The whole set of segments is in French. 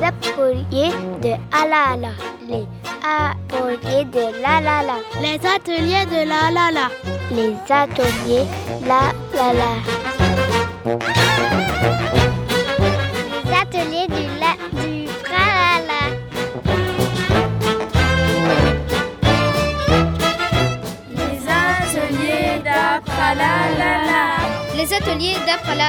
ateliers de Alala. Les ateliers de Lalala. Les ateliers de Lalala. Les ateliers Lalala. Les ateliers du Pralala. Les ateliers d'Apralala. Les ateliers d'Apralala.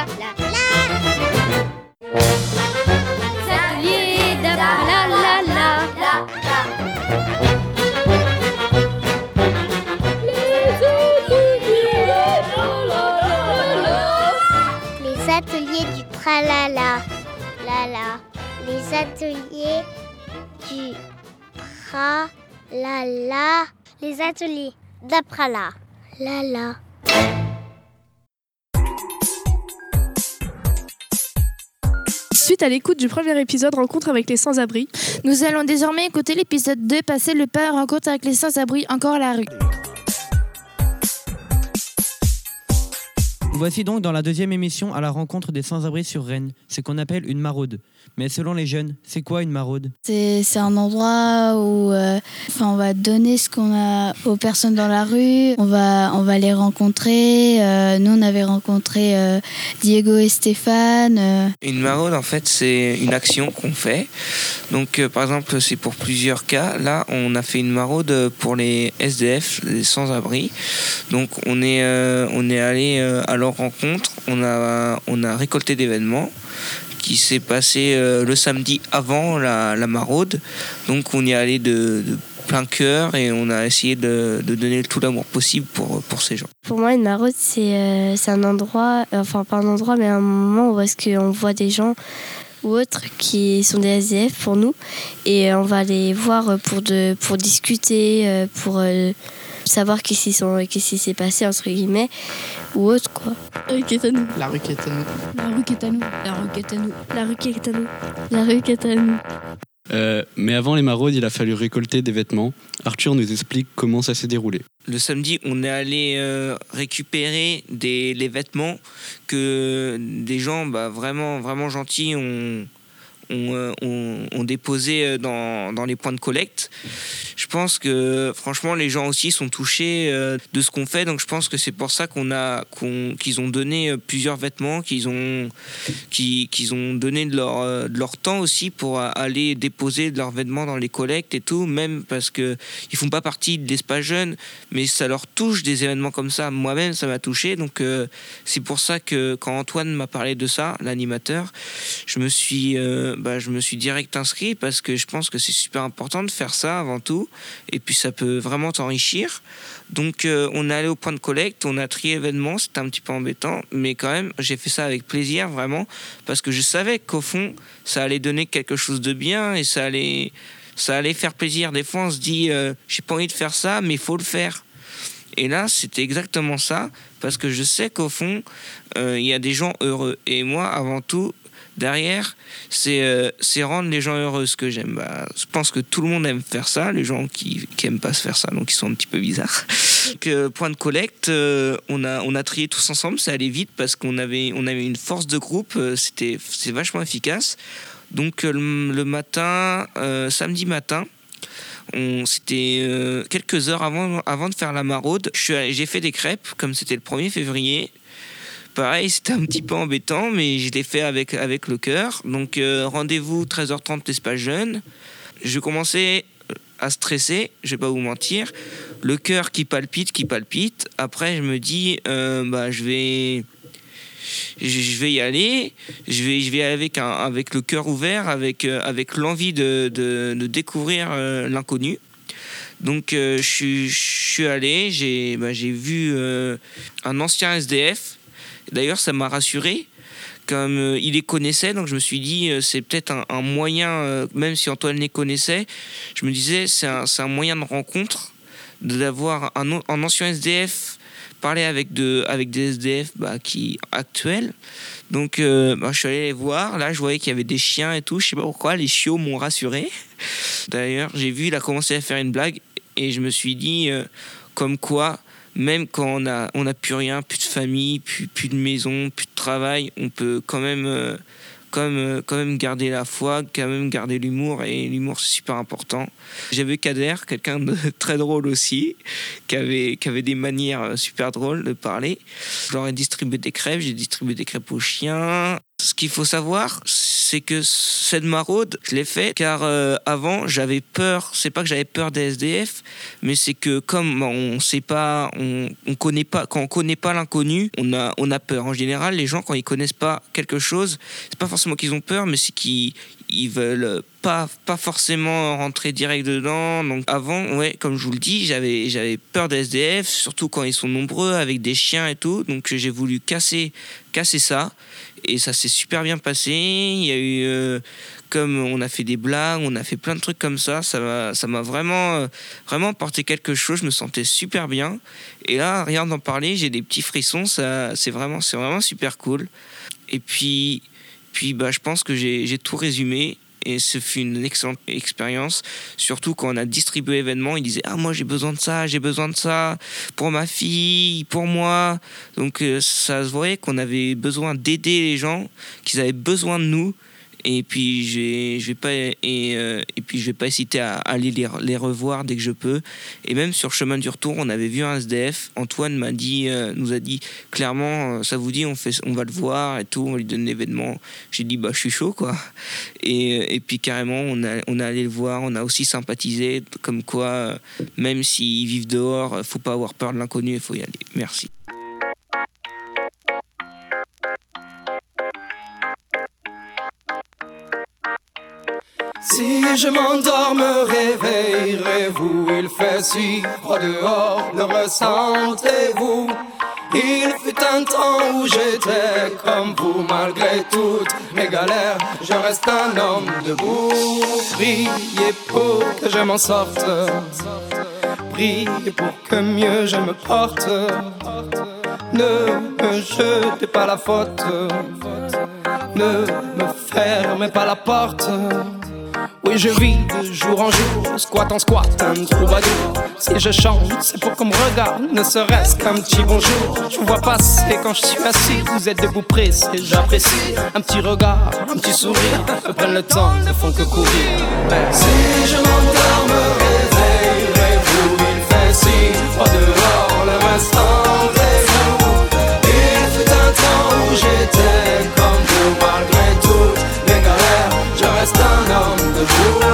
Les ateliers du Pralala. Lala. Les ateliers du Pralala. Les ateliers d'Aprala. Lala. Suite à l'écoute du premier épisode Rencontre avec les sans-abri, nous allons désormais écouter l'épisode 2 Passer le pas, rencontre avec les sans-abri encore à la rue. Voici donc dans la deuxième émission à la rencontre des sans-abri sur Rennes, ce qu'on appelle une maraude. Mais selon les jeunes, c'est quoi une maraude ? C'est un endroit où on va donner ce qu'on a aux personnes dans la rue, on va les rencontrer. Nous, on avait rencontré Diego et Stéphane. Une maraude, en fait, c'est une action qu'on fait. Donc, par exemple, c'est pour plusieurs cas. Là, on a fait une maraude pour les SDF, les sans-abri. Donc, on est allé à leur rencontre. On a récolté des vêtements qui s'est passé le samedi avant la maraude. Donc on y est allé de plein cœur et on a essayé de donner tout l'amour possible pour ces gens. Pour moi, une maraude, c'est un endroit, enfin pas un endroit, mais un moment où est-ce qu'on voit des gens ou autres qui sont des SDF pour nous et on va les voir pour discuter, pour savoir qu'est-ce qui s'est passé entre guillemets ou autre quoi. La rue qui est à nous. la rue qui est à nous. La rue qui est à nous. La rue qui est à nous. La rue qui est à nous. La rue qui est à nous. Mais avant les maraudes, il a fallu récolter des vêtements. Arthur nous explique comment ça s'est déroulé. Le samedi, on est allé récupérer les vêtements que des gens vraiment, vraiment gentils ont déposé dans les points de collecte. Je pense que franchement les gens aussi sont touchés de ce qu'on fait, donc je pense que c'est pour ça qu'ils ont donné plusieurs vêtements, qu'ils ont donné de leur temps aussi pour aller déposer de leurs vêtements dans les collectes et tout, même parce que ils font pas partie de l'Espace Jeune, mais ça leur touche des événements comme ça. Moi-même ça m'a touché, donc c'est pour ça que quand Antoine m'a parlé de ça, l'animateur, je me suis direct inscrit parce que je pense que c'est super important de faire ça avant tout et puis ça peut vraiment t'enrichir. Donc on est allé au point de collecte, on a trié l'événement, c'était un petit peu embêtant mais quand même j'ai fait ça avec plaisir vraiment parce que je savais qu'au fond ça allait donner quelque chose de bien et ça allait faire plaisir. Des fois on se dit j'ai pas envie de faire ça mais il faut le faire. Et là, c'était exactement ça, parce que je sais qu'au fond, il y a des gens heureux. Et moi, avant tout, derrière, c'est rendre les gens heureux, ce que j'aime. Je pense que tout le monde aime faire ça, les gens qui aiment pas se faire ça, donc ils sont un petit peu bizarres. Donc, point de collecte, on a trié tous ensemble, ça allait vite, parce qu'on avait une force de groupe, c'est vachement efficace. Donc, le matin, samedi matin, c'était quelques heures avant de faire la maraude. J'ai fait des crêpes, comme c'était le 1er février. Pareil, c'était un petit peu embêtant, mais je l'ai fait avec le cœur. Donc, rendez-vous 13h30 l'Espace Jeune. Je commençais à stresser, je vais pas vous mentir. Le cœur qui palpite. Après, je me dis, je vais y aller. Je vais y aller avec le cœur ouvert, avec l'envie de découvrir l'inconnu. Donc, je suis allé. J'ai vu un ancien SDF. D'ailleurs, ça m'a rassuré. Comme il les connaissait, donc je me suis dit c'est peut-être un moyen, même si Antoine les connaissait, je me disais c'est un moyen de rencontre, d'avoir un ancien SDF parler avec des SDF qui actuels. Donc je suis allé les voir. Là, je voyais qu'il y avait des chiens et tout. Je sais pas pourquoi, les chiots m'ont rassuré. D'ailleurs, j'ai vu, il a commencé à faire une blague et je me suis dit comme quoi, même quand on a plus rien, plus de famille, plus de maison, plus de travail, on peut quand même quand même garder la foi, quand même garder l'humour, et l'humour c'est super important. J'avais Kader, quelqu'un de très drôle aussi, qui avait des manières super drôles de parler. Je leur ai distribué des crêpes, j'ai distribué des crêpes aux chiens. Ce qu'il faut savoir, c'est que cette maraude, je l'ai fait car avant j'avais peur. C'est pas que j'avais peur des SDF, mais c'est que comme on sait pas, on connaît pas. Quand on connaît pas l'inconnu, on a peur. En général, les gens quand ils connaissent pas quelque chose, c'est pas forcément qu'ils ont peur, mais c'est qu'ils veulent pas forcément rentrer direct dedans. Donc avant, ouais, comme je vous le dis, j'avais peur des SDF, surtout quand ils sont nombreux avec des chiens et tout. Donc j'ai voulu casser ça. Et ça s'est super bien passé. Il y a eu, comme on a fait des blagues, on a fait plein de trucs comme ça. Ça m'a vraiment apporté quelque chose. Je me sentais super bien. Et là, rien d'en parler, j'ai des petits frissons. C'est vraiment super cool. Et puis je pense que j'ai tout résumé. Et ce fut une excellente expérience, surtout quand on a distribué l'événement. Ils disaient « Ah, moi j'ai besoin de ça pour ma fille, pour moi ». Donc ça se voyait qu'on avait besoin d'aider les gens, qu'ils avaient besoin de nous. Et puis je vais pas hésiter à aller les revoir dès que je peux. Et même sur le chemin du retour, on avait vu un SDF. Antoine nous a dit clairement, ça vous dit, on va le voir et tout, on va lui donne l'événement. J'ai dit je suis chaud quoi. Et puis carrément on est allé le voir, on a aussi sympathisé, comme quoi même s'ils vivent dehors, faut pas avoir peur de l'inconnu, il faut y aller. Merci. Si je m'endors, me réveillerez-vous? Il fait si froid dehors, le ressentez-vous? Il fut un temps où j'étais comme vous, malgré toutes mes galères, je reste un homme debout. Priez pour que je m'en sorte, priez pour que mieux je me porte. Ne me jetez pas la faute, ne me fermez pas la porte. Oui, je vis de jour en jour, squat en squat, un troubadour. Si je chante, c'est pour qu'on me regarde, ne serait-ce qu'un petit bonjour. Je vous vois passer quand je suis assis, vous êtes debout pressé, j'apprécie. Un petit regard, un petit sourire, me prennent le temps, ne font que courir. Si je m'endors, me réveillerez-vous? Il fait si froid dehors, le restantez-vous? Il fut un temps où j'étais comme vous, malgré toutes mes galères, je reste un homme debout.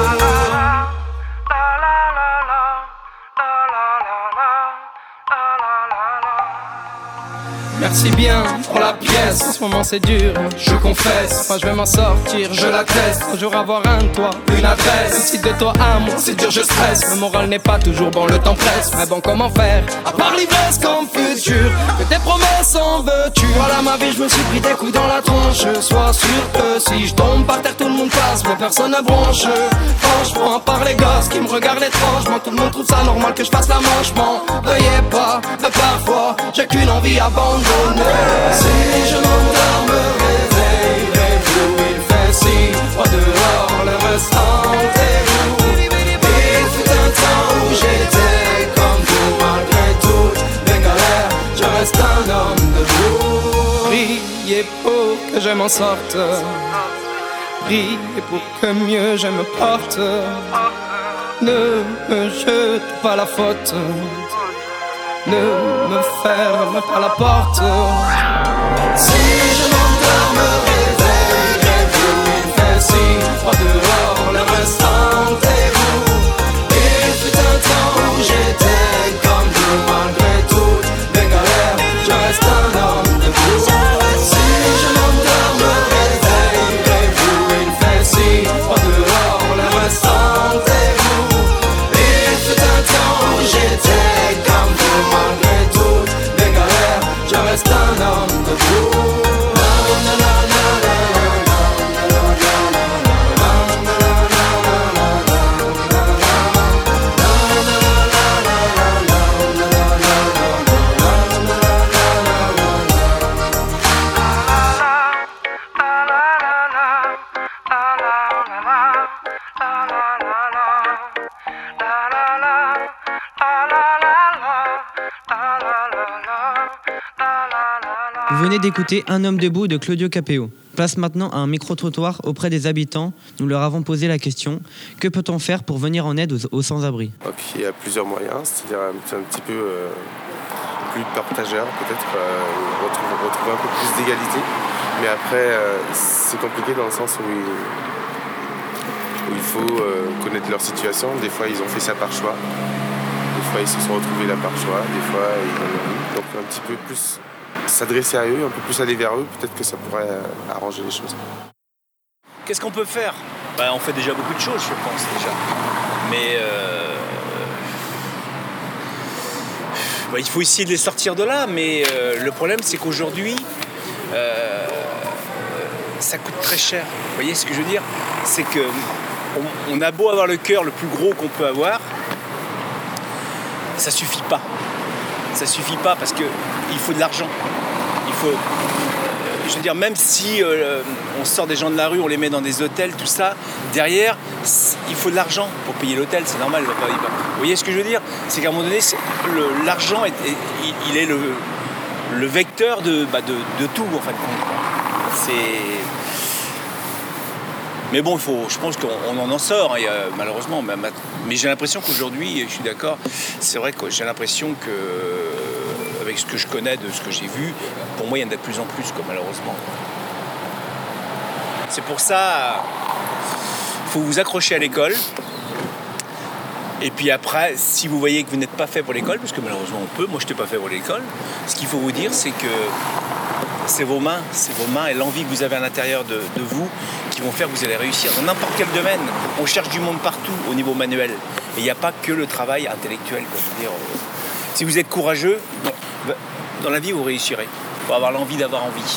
Merci bien pour la pièce, en ce moment c'est dur, je confesse. Moi je vais m'en sortir, je l'atteste. Un jour avoir un toit, une adresse. Si de toi à moi c'est dur, je stresse. Le moral n'est pas toujours bon, le temps presse. Mais bon, comment faire, à part l'ivresse comme futur? Que tes promesses en veux-tu? Voilà ma vie, je me suis pris des coups dans la tronche. Sois sûr que si je tombe par terre, tout le monde passe, mais personne ne bronche. Franchement, à part les gosses qui me regardent étrangement, tout le monde trouve ça normal que je fasse la manche. M'en veuillez pas, mais parfois j'ai qu'une envie abandonnée. Si je m'endors, me réveillerez-vous? Il fait si froid dehors, le restantez-vous? Il fut un temps où j'étais comme vous, malgré toutes mes galères, je reste un homme debout. Priez pour que je m'en sorte, priez pour que mieux je me porte. Ne me jete pas la faute, ne me ferme pas la porte. Si je m'endors, me réveillerez-vous? Il fait si froid dehors, le restantez-vous? Il fut un temps où j'étais comme vous, malgré toutes mes galères, je reste un homme debout. Si je m'endors, me réveillerez-vous? Il fait si froid dehors, le restantez-vous? Il fut un temps où j'étais comme vous, malgré toutes mes galères, je reste un homme debout. Vous venez d'écouter Un homme debout de Claudio Capéo. Place maintenant à un micro-trottoir auprès des habitants. Nous leur avons posé la question: que peut-on faire pour venir en aide aux sans-abri? Donc, il y a plusieurs moyens, c'est-à-dire un petit peu plus partageur, peut-être retrouver un peu plus d'égalité. Mais après, c'est compliqué dans le sens où il faut connaître leur situation. Des fois, ils ont fait ça par choix. Des fois, ils se sont retrouvés là par choix. Des fois, donc un petit peu plus s'adresser à eux, un peu plus aller vers eux. Peut-être que ça pourrait arranger les choses. Qu'est-ce qu'on peut faire ? On fait déjà beaucoup de choses, je pense, déjà. Mais il faut essayer de les sortir de là. Mais le problème, c'est qu'aujourd'hui, ça coûte très cher. Vous voyez ce que je veux dire ? C'est que on a beau avoir le cœur le plus gros qu'on peut avoir, ça suffit pas. Ça suffit pas parce que il faut de l'argent. Il faut, je veux dire, même si on sort des gens de la rue, on les met dans des hôtels, tout ça, derrière, il faut de l'argent pour payer l'hôtel, c'est normal. Vous voyez ce que je veux dire ? C'est qu'à un moment donné, l'argent il est le vecteur de tout, en fait. Mais bon, je pense qu'on en sort, hein, malheureusement. Mais j'ai l'impression qu'aujourd'hui, je suis d'accord, c'est vrai que j'ai l'impression que, avec ce que je connais, de ce que j'ai vu, pour moi, il y en a de plus en plus, malheureusement. C'est pour ça, il faut vous accrocher à l'école. Et puis après, si vous voyez que vous n'êtes pas fait pour l'école, parce que malheureusement on peut, moi je n'étais pas fait pour l'école, ce qu'il faut vous dire, c'est que c'est vos mains et l'envie que vous avez à l'intérieur de vous qui vont faire que vous allez réussir. Dans n'importe quel domaine, on cherche du monde partout au niveau manuel. Et il n'y a pas que le travail intellectuel. Je veux dire, si vous êtes courageux, dans la vie vous réussirez. Il faut avoir l'envie d'avoir envie.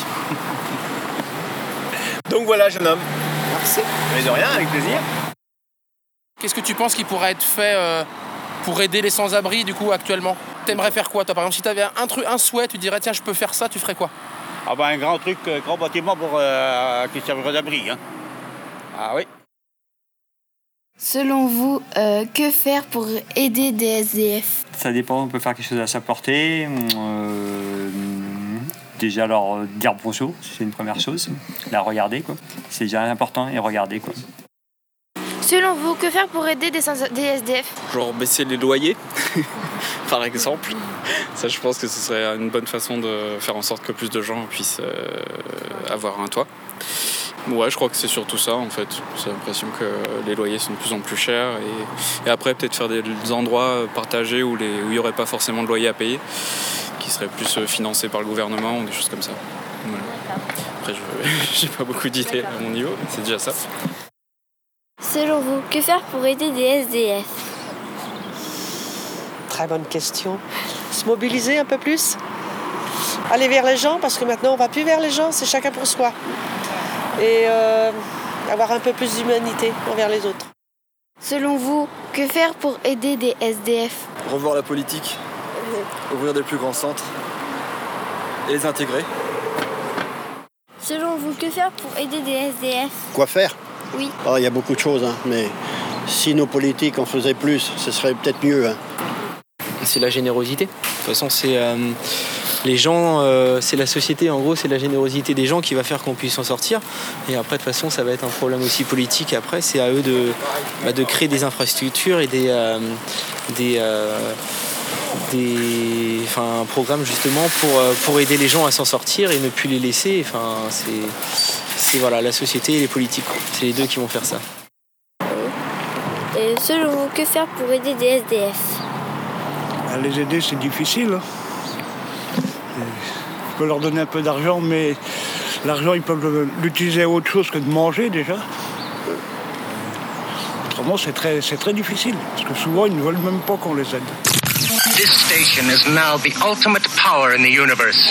Donc voilà, jeune homme. Merci. Mais de rien, avec plaisir. Qu'est-ce que tu penses qui pourrait être fait pour aider les sans-abri, du coup, actuellement ? T'aimerais faire quoi, toi ? Par exemple, si t'avais un souhait, tu dirais, tiens, je peux faire ça, tu ferais quoi ? Un grand truc, grand bâtiment pour qui servirait d'abri. Hein. Ah oui. Selon vous, que faire pour aider des SDF ? Ça dépend, on peut faire quelque chose à sa portée. Déjà leur dire bonjour, c'est une première chose. La regarder, quoi. C'est déjà important, et regarder, quoi. Selon vous, que faire pour aider des SDF ? Genre baisser les loyers, par exemple. Ça, je pense que ce serait une bonne façon de faire en sorte que plus de gens puissent avoir un toit. Ouais, je crois que c'est surtout ça, en fait. J'ai l'impression que les loyers sont de plus en plus chers. Et après, peut-être faire des endroits partagés où il n'y aurait pas forcément de loyer à payer, qui seraient plus financés par le gouvernement ou des choses comme ça. Voilà. Après, j'ai pas beaucoup d'idées à mon niveau, mais c'est déjà ça. Selon vous, que faire pour aider des SDF ? Très bonne question. Se mobiliser un peu plus. Aller vers les gens, parce que maintenant on ne va plus vers les gens, c'est chacun pour soi. Et avoir un peu plus d'humanité envers les autres. Selon vous, que faire pour aider des SDF ? Revoir la politique, ouvrir des plus grands centres et les intégrer. Selon vous, que faire pour aider des SDF ? Quoi faire ? Oui. Il y a beaucoup de choses, hein, mais si nos politiques en faisaient plus, ce serait peut-être mieux. Hein. C'est la générosité. De toute façon, c'est les gens, c'est la société, en gros, c'est la générosité des gens qui va faire qu'on puisse s'en sortir. Et après, de toute façon, ça va être un problème aussi politique. Après, c'est à eux de créer des infrastructures et un programme justement pour aider les gens à s'en sortir et ne plus les laisser. Enfin, c'est voilà, la société et les politiques. C'est les deux qui vont faire ça. Et selon vous, que faire pour aider des SDF ? Les aider, c'est difficile. Je peux leur donner un peu d'argent, mais l'argent, ils peuvent l'utiliser à autre chose que de manger déjà. Autrement, c'est très difficile, parce que souvent, ils ne veulent même pas qu'on les aide. This station is now the ultimate power in the universe.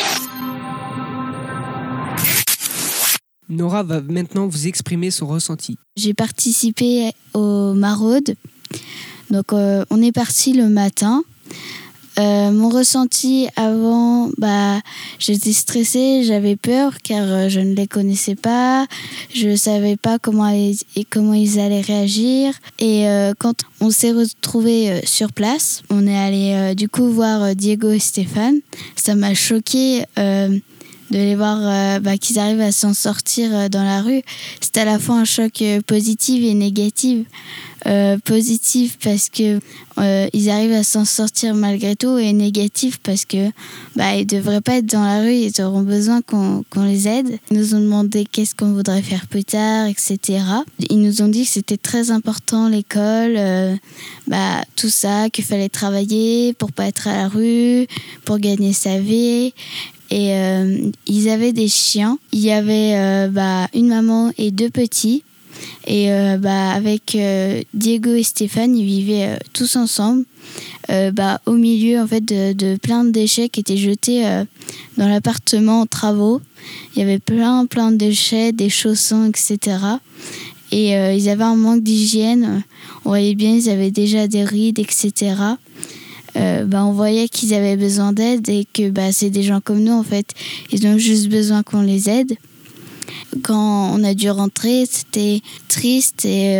Nora va maintenant vous exprimer son ressenti. J'ai participé aux maraudes. Donc on est parti le matin. Mon ressenti avant, j'étais stressée, j'avais peur car je ne les connaissais pas, je ne savais pas comment ils allaient réagir. Et quand on s'est retrouvés sur place, on est allé du coup voir Diego et Stéphane. Ça m'a choquée de les voir qu'ils arrivent à s'en sortir dans la rue. C'était à la fois un choc positif et négatif. Positif parce que ils arrivent à s'en sortir malgré tout, et négatif parce que ils devraient pas être dans la rue, ils auront besoin qu'on les aide. Ils nous ont demandé qu'est-ce qu'on voudrait faire plus tard, etc. Ils nous ont dit que c'était très important l'école, tout ça, qu'il fallait travailler pour pas être à la rue, pour gagner sa vie. Et ils avaient des chiens. Il y avait une maman et 2 petits. Et avec Diego et Stéphane, ils vivaient tous ensemble au milieu en fait de plein de déchets qui étaient jetés dans l'appartement en travaux. Il y avait plein de déchets, des chaussons, etc. Et ils avaient un manque d'hygiène. On voyait bien, ils avaient déjà des rides, etc. On voyait qu'ils avaient besoin d'aide et que c'est des gens comme nous en fait. Ils ont juste besoin qu'on les aide. Quand on a dû rentrer, c'était triste et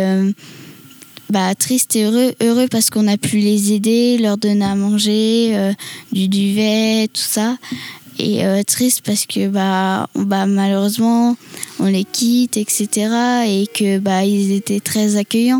heureux parce qu'on a pu les aider, leur donner à manger, du duvet, tout ça. Et triste parce que malheureusement on les quitte, etc. Et que ils étaient très accueillants.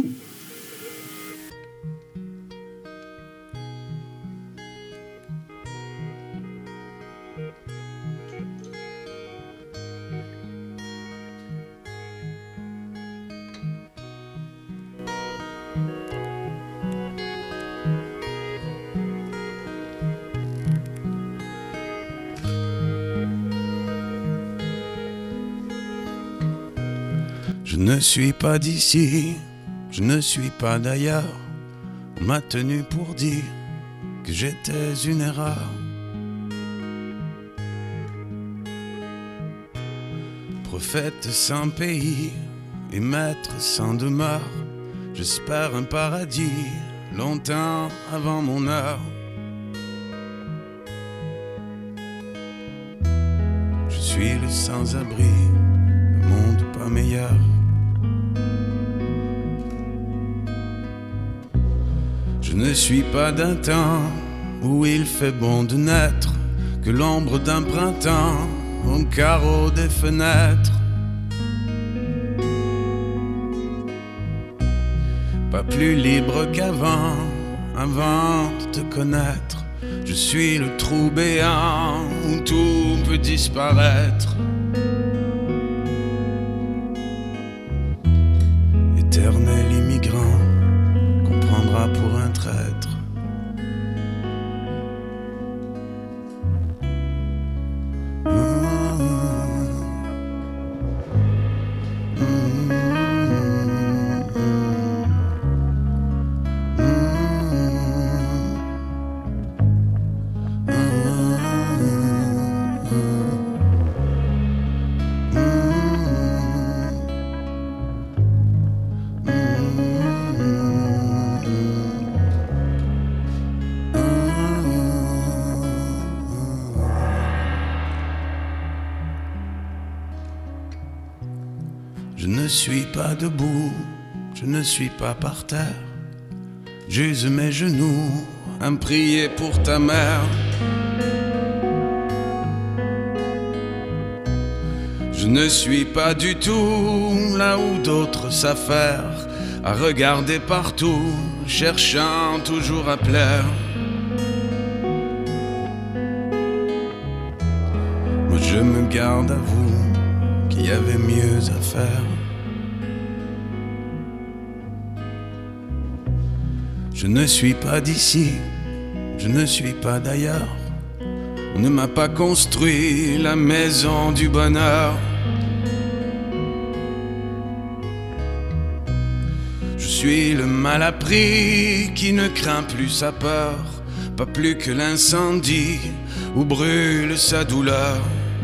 Je ne suis pas d'ici, je ne suis pas d'ailleurs. On m'a tenu pour dire que j'étais une erreur. Prophète sans pays et maître sans demeure, j'espère un paradis longtemps avant mon heure. Je suis le sans-abri, le monde pas meilleur. Je ne suis pas d'un temps où il fait bon de naître, que l'ombre d'un printemps au carreau des fenêtres. Pas plus libre qu'avant, avant de te connaître. Je suis le trou béant où tout peut disparaître. Éternel immigrant qu'on prendra pour un traître. Je ne suis pas debout, je ne suis pas par terre. J'use mes genoux à prier pour ta mère. Je ne suis pas du tout là où d'autres s'affairent, à regarder partout, cherchant toujours à plaire. Moi je me garde à vous, qu'il y avait mieux à faire. Je ne suis pas d'ici, je ne suis pas d'ailleurs. On ne m'a pas construit la maison du bonheur. Je suis le mal appris qui ne craint plus sa peur, pas plus que l'incendie où brûle sa douleur.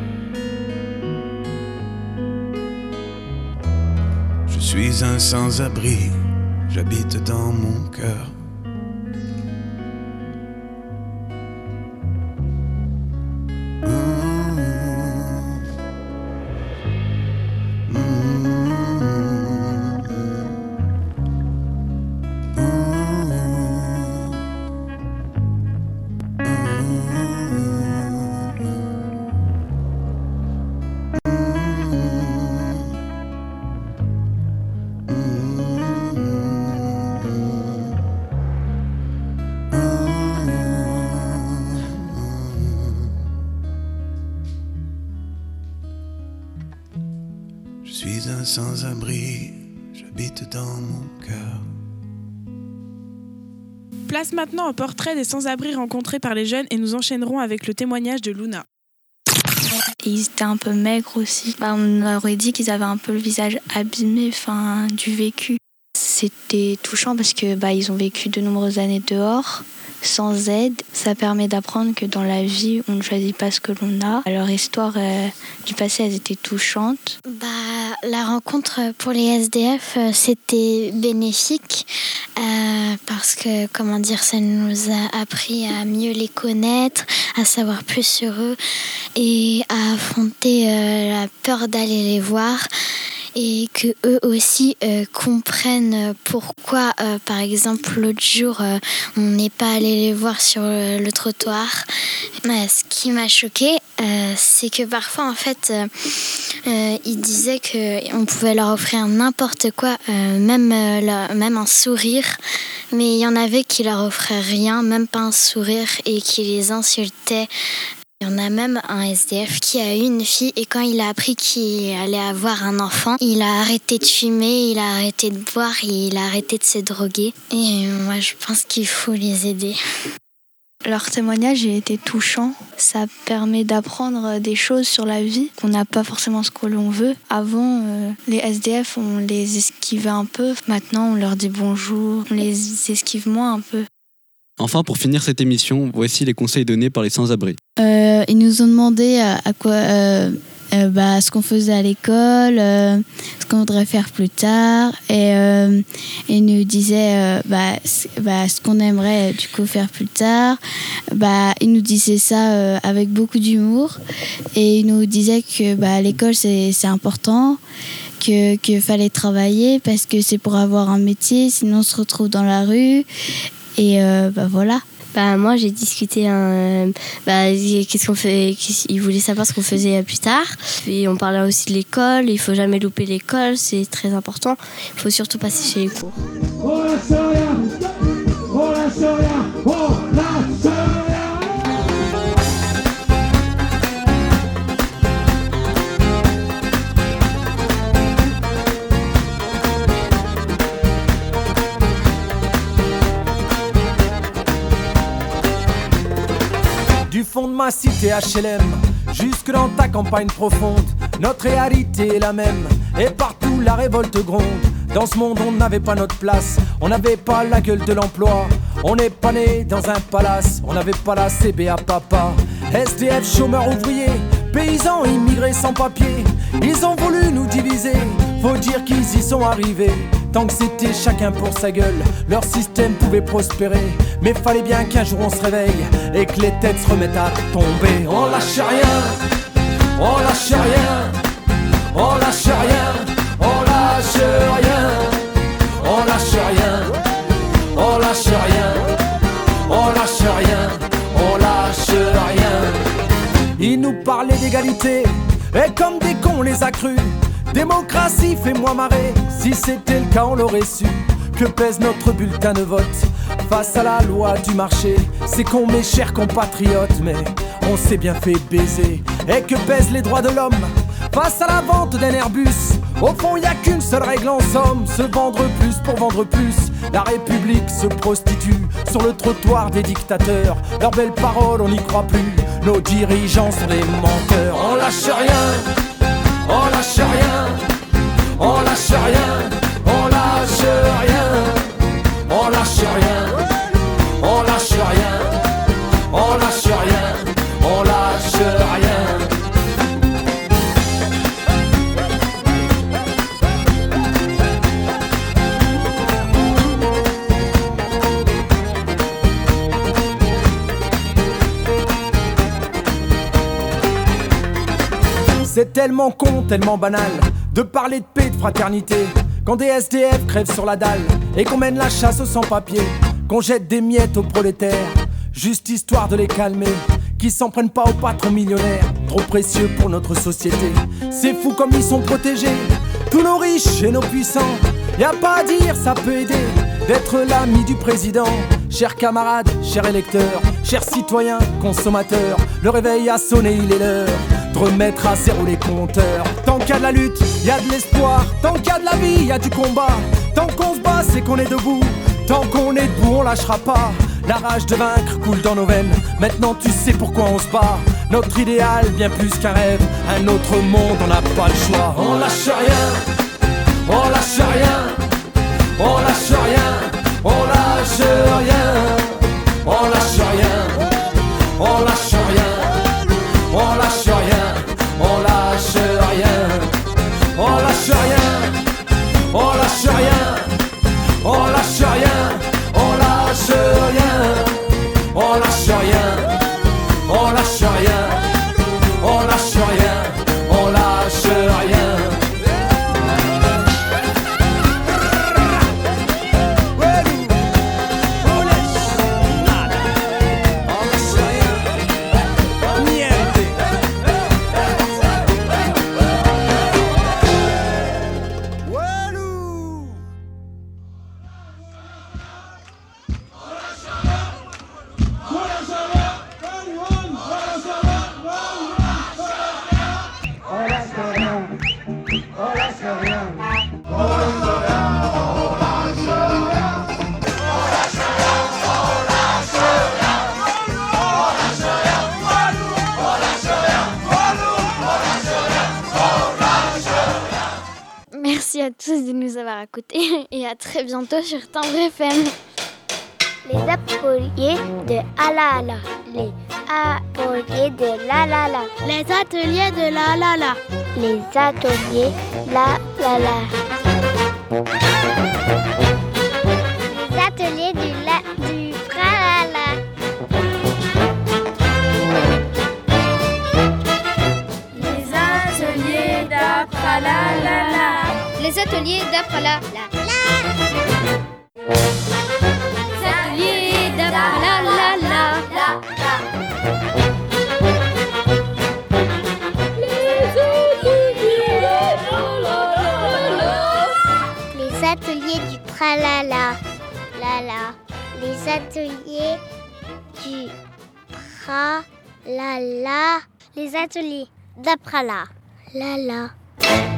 Je suis un sans-abri, j'habite dans mon cœur. Je suis un sans-abri, j'habite dans mon cœur. Place maintenant au portrait des sans-abri rencontrés par les jeunes et nous enchaînerons avec le témoignage de Luna. Ils étaient un peu maigres aussi. On aurait dit qu'ils avaient un peu le visage abîmé, du vécu. C'était touchant parce que ils ont vécu de nombreuses années dehors, sans aide. Ça permet d'apprendre que dans la vie, on ne choisit pas ce que l'on a. Leur histoire du passé, elles étaient touchantes. La rencontre pour les SDF, c'était bénéfique parce que, ça nous a appris à mieux les connaître, à savoir plus sur eux et à affronter la peur d'aller les voir. Et que eux aussi comprennent pourquoi, par exemple, l'autre jour, on n'est pas allé les voir sur le trottoir. Ce qui m'a choquée, c'est que parfois, en fait, ils disaient qu'on pouvait leur offrir n'importe quoi, même un sourire. Mais il y en avait qui leur offraient rien, même pas un sourire, et qui les insultaient. Il y en a même un SDF qui a eu une fille et quand il a appris qu'il allait avoir un enfant, il a arrêté de fumer, il a arrêté de boire, il a arrêté de se droguer. Et moi, je pense qu'il faut les aider. Leur témoignage a été touchant. Ça permet d'apprendre des choses sur la vie, qu'on n'a pas forcément ce que l'on veut. Avant, les SDF, on les esquivait un peu. Maintenant, on leur dit bonjour, on les esquive moins un peu. Enfin, pour finir cette émission, voici les conseils donnés par les sans-abri. Ils nous ont demandé ce qu'on faisait à l'école, ce qu'on voudrait faire plus tard, et ils nous disaient ce qu'on aimerait du coup faire plus tard. Ils nous disaient ça avec beaucoup d'humour, et ils nous disaient que l'école c'est important, qu'il fallait travailler parce que c'est pour avoir un métier, sinon on se retrouve dans la rue. Et voilà. Moi j'ai discuté qu'est-ce qu'on fait, ils voulaient savoir ce qu'on faisait plus tard. Et on parlait aussi de l'école, il faut jamais louper l'école, c'est très important. Il faut surtout passer chez les cours. On lâche rien, on lâche rien, on lâche rien. Du fond de ma cité HLM, jusque dans ta campagne profonde, notre réalité est la même, et partout la révolte gronde. Dans ce monde on n'avait pas notre place, on n'avait pas la gueule de l'emploi, on n'est pas né dans un palace, on n'avait pas la CBA papa. SDF, chômeurs, ouvriers, paysans, immigrés sans papier, ils ont voulu nous diviser, faut dire qu'ils y sont arrivés. Tant que c'était chacun pour sa gueule, leur système pouvait prospérer. Mais fallait bien qu'un jour on se réveille et que les têtes se remettent à tomber. On lâche rien, on lâche rien, on lâche rien, on lâche rien, on lâche rien, on lâche rien, on lâche rien, on lâche rien. Ils nous parlaient d'égalité et comme des cons on les a crus. Démocratie, fais-moi marrer, si c'était le cas on l'aurait su. Que pèse notre bulletin de vote face à la loi du marché? C'est con mes chers compatriotes, mais on s'est bien fait baiser. Et que pèsent les droits de l'homme face à la vente d'un Airbus? Au fond y a qu'une seule règle en somme, se vendre plus pour vendre plus. La République se prostitue sur le trottoir des dictateurs. Leurs belles paroles on n'y croit plus, nos dirigeants sont des menteurs. On lâche rien, on lâche rien, on lâche rien, on lâche rien, on lâche rien, on lâche rien, on lâche rien, on lâche rien. C'est tellement con, tellement banal de parler de paix, de fraternité, quand des SDF crèvent sur la dalle et qu'on mène la chasse aux sans-papiers, qu'on jette des miettes aux prolétaires, juste histoire de les calmer, qui s'en prennent pas aux patrons millionnaires, trop précieux pour notre société. C'est fou comme ils sont protégés, tous nos riches et nos puissants. Y a pas à dire, ça peut aider d'être l'ami du président. Chers camarades, chers électeurs, chers citoyens, consommateurs, le réveil a sonné, il est l'heure de remettre à zéro les compteurs. Tant qu'il y a de la lutte, il y a de l'espoir. Tant qu'il y a de la vie, il y a du combat. Tant qu'on se bat, c'est qu'on est debout. Tant qu'on est debout, on lâchera pas. La rage de vaincre coule dans nos veines. Maintenant tu sais pourquoi on se bat. Notre idéal, bien plus qu'un rêve. Un autre monde, on n'a pas le choix. On lâche rien, on lâche rien. On lâche rien, on lâche rien. On lâche rien, on lâche rien. On lâche rien, on lâche rien. On lâche rien, on lâche rien. On lâche rien, on lâche rien. On lâche rien, on lâche rien. On lâche rien, on lâche rien. Merci à tous de nous avoir écoutés et à très bientôt sur Timbre FM. Les ateliers de Ala Ala. Les ateliers de La La La. Les ateliers de La La La. Les ateliers La La La. Les ateliers du Pralala. Les ateliers d'Apralala. Les ateliers d'Apralala. Les ateliers d'Apralala. Les ateliers du Pralala. Lala. Les ateliers du Pralala. Les ateliers d'Aprala. Lala.